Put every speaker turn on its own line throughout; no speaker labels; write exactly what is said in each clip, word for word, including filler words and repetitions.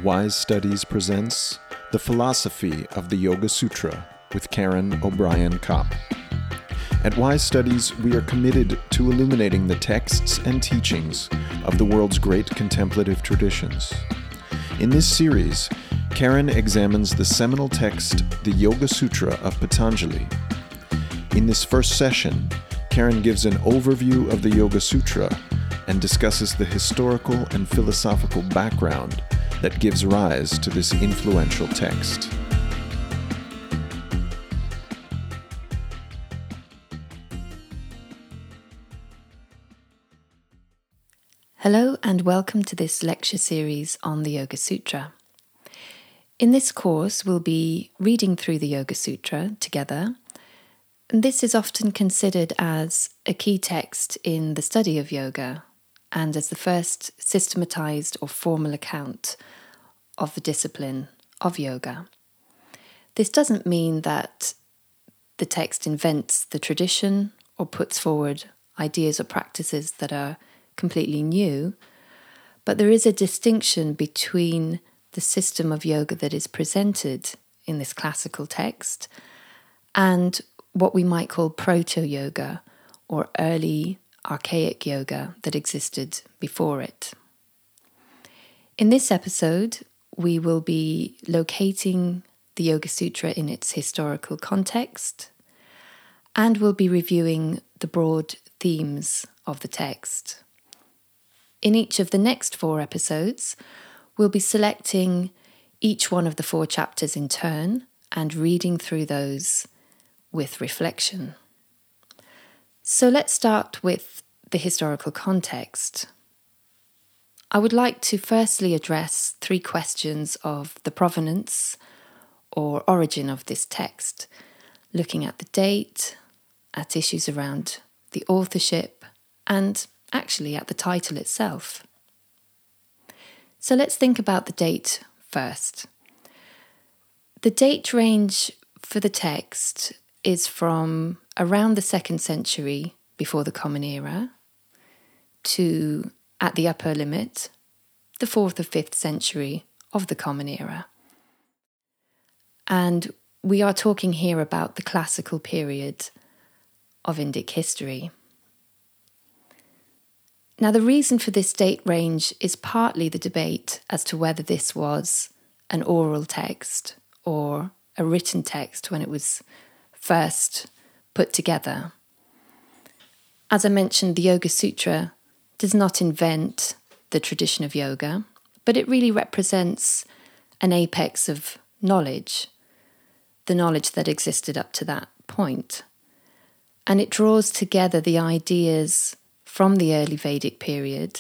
Wise Studies presents The Philosophy of the Yoga Sutra with Karen O'Brien Kopp. At Wise Studies, we are committed to illuminating the texts and teachings of the world's great contemplative traditions. In this series, Karen examines the seminal text, the Yoga Sutra of Patanjali. In this first session, Karen gives an overview of the Yoga Sutra and discusses the historical and philosophical background that gives rise to this influential text.
Hello and welcome to this lecture series on the Yoga Sutra. In this course, we'll be reading through the Yoga Sutra together. And this is often considered as a key text in the study of yoga and as the first systematized or formal account of the discipline of yoga. This doesn't mean that the text invents the tradition or puts forward ideas or practices that are completely new, but there is a distinction between the system of yoga that is presented in this classical text and what we might call proto-yoga or early archaic yoga that existed before it. In this episode, we will be locating the Yoga Sutra in its historical context, and we'll be reviewing the broad themes of the text. In each of the next four episodes, we'll be selecting each one of the four chapters in turn and reading through those with reflection. So let's start with the historical context. I would like to firstly address three questions of the provenance or origin of this text, looking at the date, at issues around the authorship, and actually at the title itself. So let's think about the date first. The date range for the text is from around the second century before the Common Era to, at the upper limit, the fourth or fifth century of the Common Era. And we are talking here about the classical period of Indic history. Now, the reason for this date range is partly the debate as to whether this was an oral text or a written text when it was first put together. As I mentioned, the Yoga Sutra does not invent the tradition of yoga, but it really represents an apex of knowledge, the knowledge that existed up to that point. And it draws together the ideas from the early Vedic period,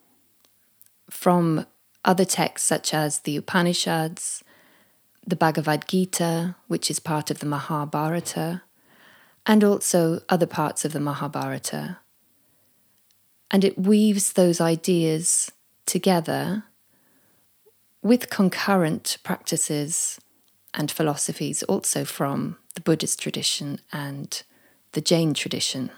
from other texts such as the Upanishads, the Bhagavad Gita, which is part of the Mahabharata, and also other parts of the Mahabharata. And it weaves those ideas together with concurrent practices and philosophies also from the Buddhist tradition and the Jain tradition.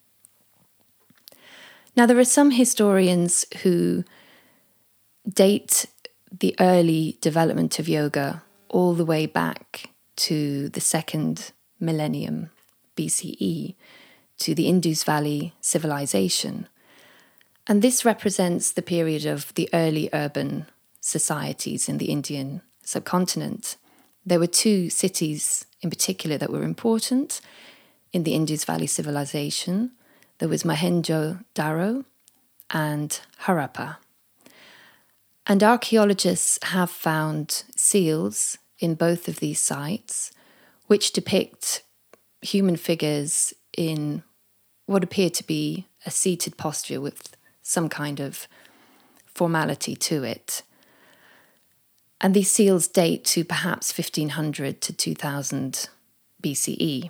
Now, there are some historians who date the early development of yoga all the way back to the second millennium B C E, to the Indus Valley civilization. And this represents the period of the early urban societies in the Indian subcontinent. There were two cities in particular that were important in the Indus Valley civilization. There was Mohenjo-daro and Harappa. And archaeologists have found seals in both of these sites which depict human figures in what appear to be a seated posture with some kind of formality to it. And these seals date to perhaps fifteen hundred to two thousand B C E.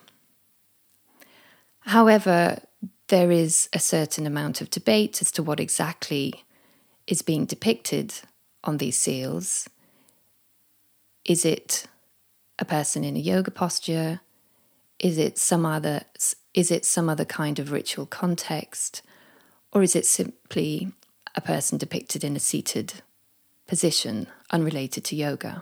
However, there is a certain amount of debate as to what exactly is being depicted on these seals. Is it a person in a yoga posture? Is it some other, is it some other kind of ritual context? Or is it simply a person depicted in a seated position unrelated to yoga.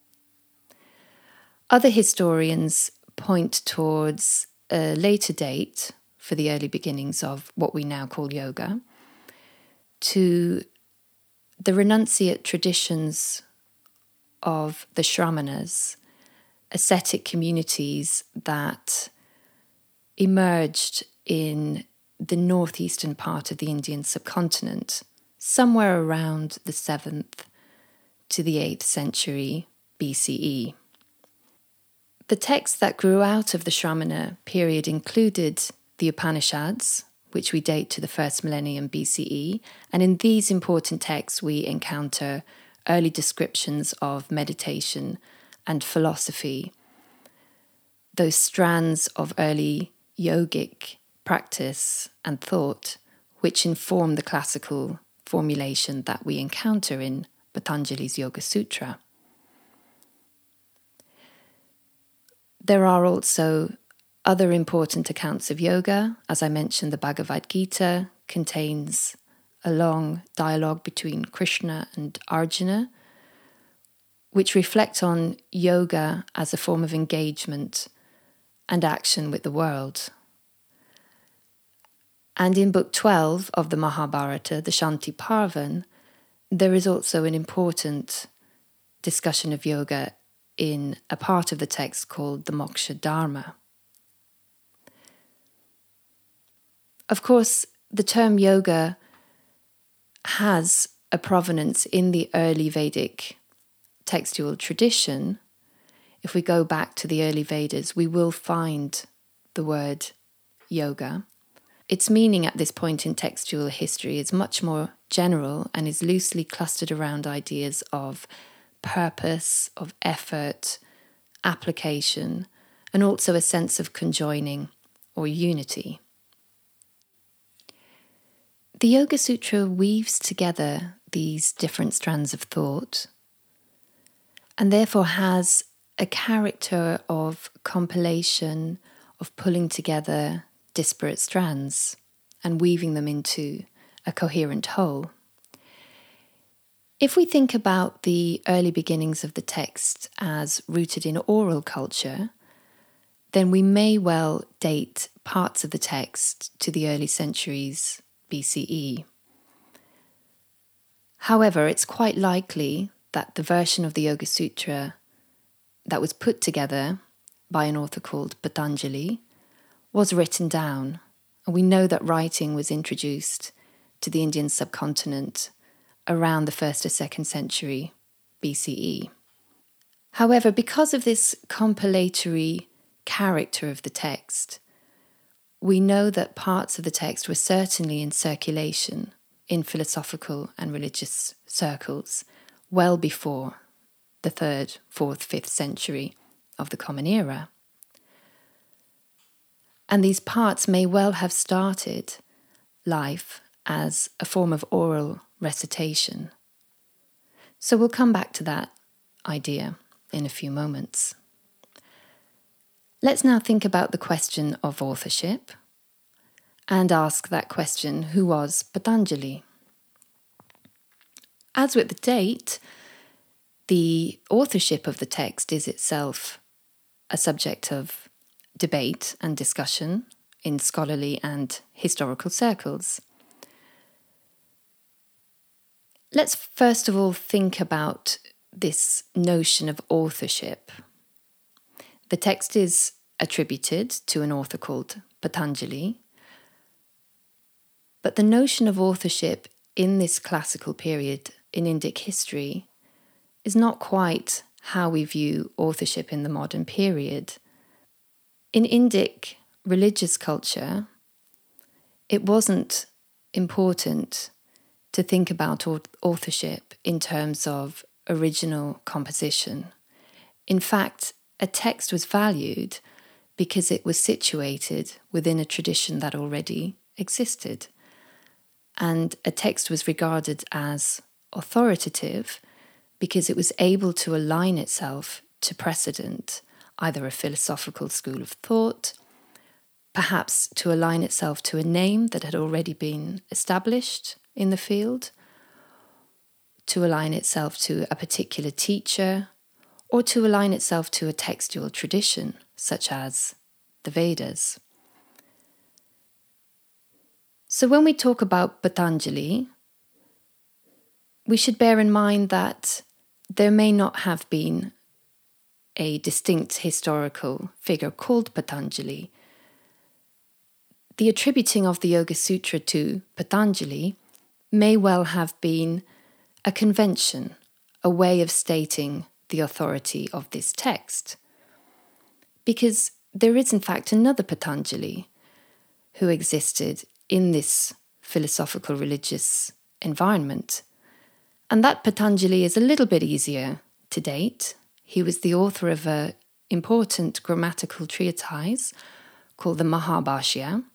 Other historians point towards a later date for the early beginnings of what we now call yoga, to the renunciate traditions of the Shramanas, ascetic communities that emerged in the northeastern part of the Indian subcontinent, somewhere around the seventh to the eighth century B C E. The texts that grew out of the Shramana period included the Upanishads, which we date to the first millennium B C E, and in these important texts we encounter early descriptions of meditation and philosophy, those strands of early yogic practice and thought which inform the classical formulation that we encounter in Patanjali's Yoga Sutra. There are also other important accounts of yoga. As I mentioned, the Bhagavad Gita contains a long dialogue between Krishna and Arjuna, which reflect on yoga as a form of engagement and action with the world. And in Book twelve of the Mahabharata, the Shanti Parvan, there is also an important discussion of yoga in a part of the text called the Moksha Dharma. Of course, the term yoga has a provenance in the early Vedic textual tradition. If we go back to the early Vedas, we will find the word yoga. Its meaning at this point in textual history is much more general and is loosely clustered around ideas of purpose, of effort, application, and also a sense of conjoining or unity. The Yoga Sutra weaves together these different strands of thought and therefore has a character of compilation, of pulling together disparate strands and weaving them into a coherent whole. If we think about the early beginnings of the text as rooted in oral culture, then we may well date parts of the text to the early centuries B C E. However, it's quite likely that the version of the Yoga Sutra that was put together by an author called Patanjali was written down, and we know that writing was introduced to the Indian subcontinent around the first or second century B C E. However, because of this compilatory character of the text, we know that parts of the text were certainly in circulation in philosophical and religious circles well before the third, fourth, fifth century of the Common Era. And these parts may well have started life as a form of oral recitation. So we'll come back to that idea in a few moments. Let's now think about the question of authorship and ask that question, who was Patanjali? As with the date, the authorship of the text is itself a subject of debate and discussion in scholarly and historical circles. Let's first of all think about this notion of authorship. The text is attributed to an author called Patanjali, but the notion of authorship in this classical period in Indic history is not quite how we view authorship in the modern period. In Indic religious culture, it wasn't important to think about authorship in terms of original composition. In fact, a text was valued because it was situated within a tradition that already existed. And a text was regarded as authoritative because it was able to align itself to precedent, either a philosophical school of thought, perhaps to align itself to a name that had already been established in the field, to align itself to a particular teacher, or to align itself to a textual tradition, such as the Vedas. So when we talk about Patanjali, we should bear in mind that there may not have been a distinct historical figure called Patanjali. The attributing of the Yoga Sutra to Patanjali may well have been a convention, a way of stating the authority of this text. Because there is in fact another Patanjali who existed in this philosophical religious environment. And that Patanjali is a little bit easier to date. He was the author of an important grammatical treatise called the Mahabhashya.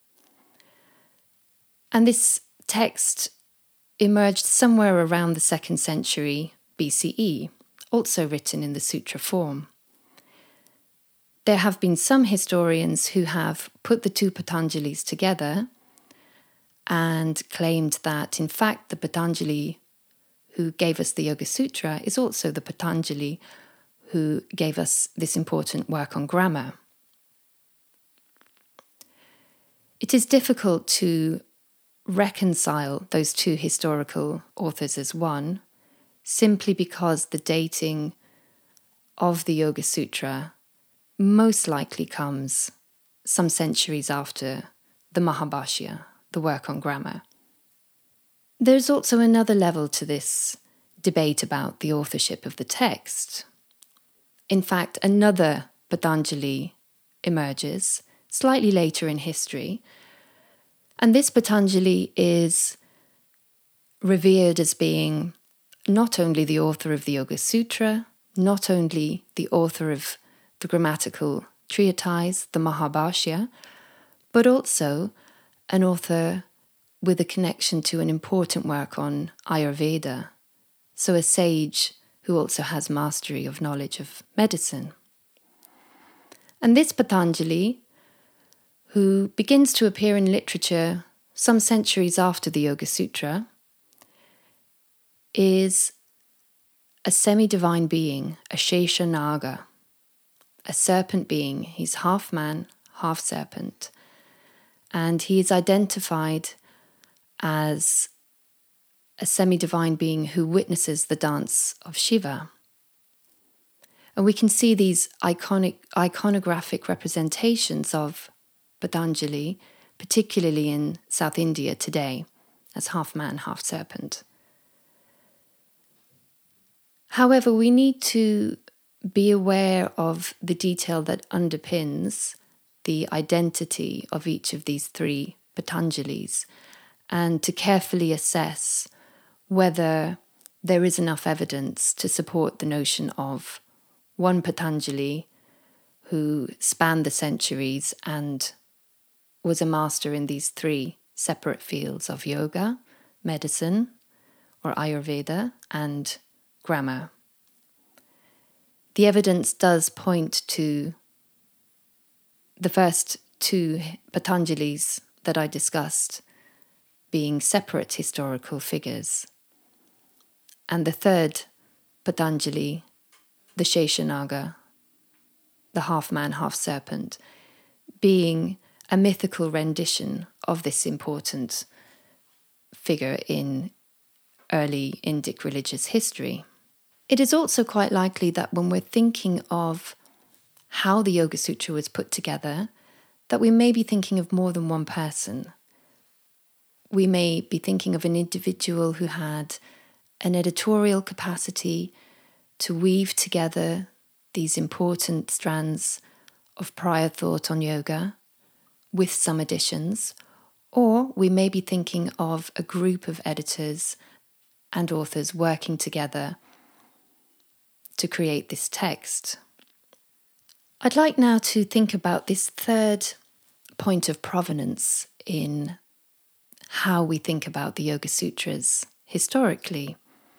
And this text emerged somewhere around the second century B C E, also written in the sutra form. There have been some historians who have put the two Patanjalis together and claimed that, in fact, the Patanjali who gave us the Yoga Sutra is also the Patanjali who gave us this important work on grammar. It is difficult to reconcile those two historical authors as one, simply because the dating of the Yoga Sutra most likely comes some centuries after the Mahabhashya, the work on grammar. There's also another level to this debate about the authorship of the text. In fact, another Patanjali emerges slightly later in history, and this Patanjali is revered as being not only the author of the Yoga Sutra, not only the author of the grammatical treatise, the Mahabhashya, but also an author with a connection to an important work on Ayurveda, so a sage who also has mastery of knowledge of medicine. And this Patanjali, who begins to appear in literature some centuries after the Yoga Sutra, is a semi-divine being, a Sheshanaga, a serpent being. He's half man, half serpent. And he is identified as a semi-divine being who witnesses the dance of Shiva. And we can see these iconic, iconographic representations of Patanjali, particularly in South India today, as half man, half serpent. However, we need to be aware of the detail that underpins the identity of each of these three Patanjalis, and to carefully assess whether there is enough evidence to support the notion of one Patanjali who spanned the centuries and was a master in these three separate fields of yoga, medicine, or Ayurveda, and grammar. The evidence does point to the first two Patanjalis that I discussed being separate historical figures, and the third Patanjali, the Sheshanaga, the half-man, half-serpent, being a mythical rendition of this important figure in early Indic religious history. It is also quite likely that when we're thinking of how the Yoga Sutra was put together, that we may be thinking of more than one person. We may be thinking of an individual who had an editorial capacity to weave together these important strands of prior thought on yoga with some additions, or we may be thinking of a group of editors and authors working together to create this text. I'd like now to think about this third point of provenance in how we think about the Yoga Sutras historically.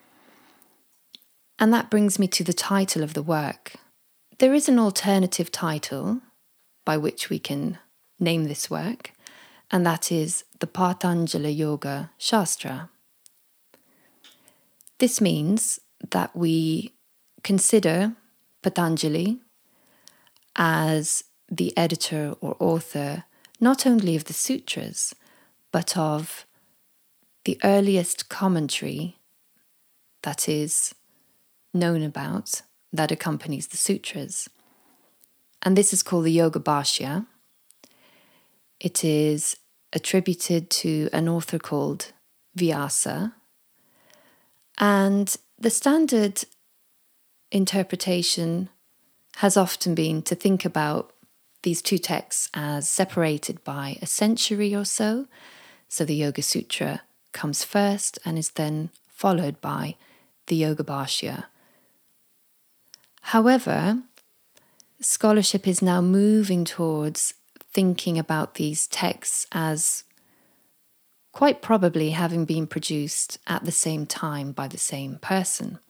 And that brings me to the title of the work. There is an alternative title by which we can name this work, and that is the Patanjala Yoga Shastra. This means that we consider Patanjali as the editor or author not only of the sutras, but of the earliest commentary that is known about that accompanies the sutras. And this is called the Yoga Bhashya. It is attributed to an author called Vyasa. And the standard interpretation has often been to think about these two texts as separated by a century or so. So the Yoga Sutra comes first and is then followed by the Yoga Bhashya. However, scholarship is now moving towards thinking about these texts as quite probably having been produced at the same time by the same person.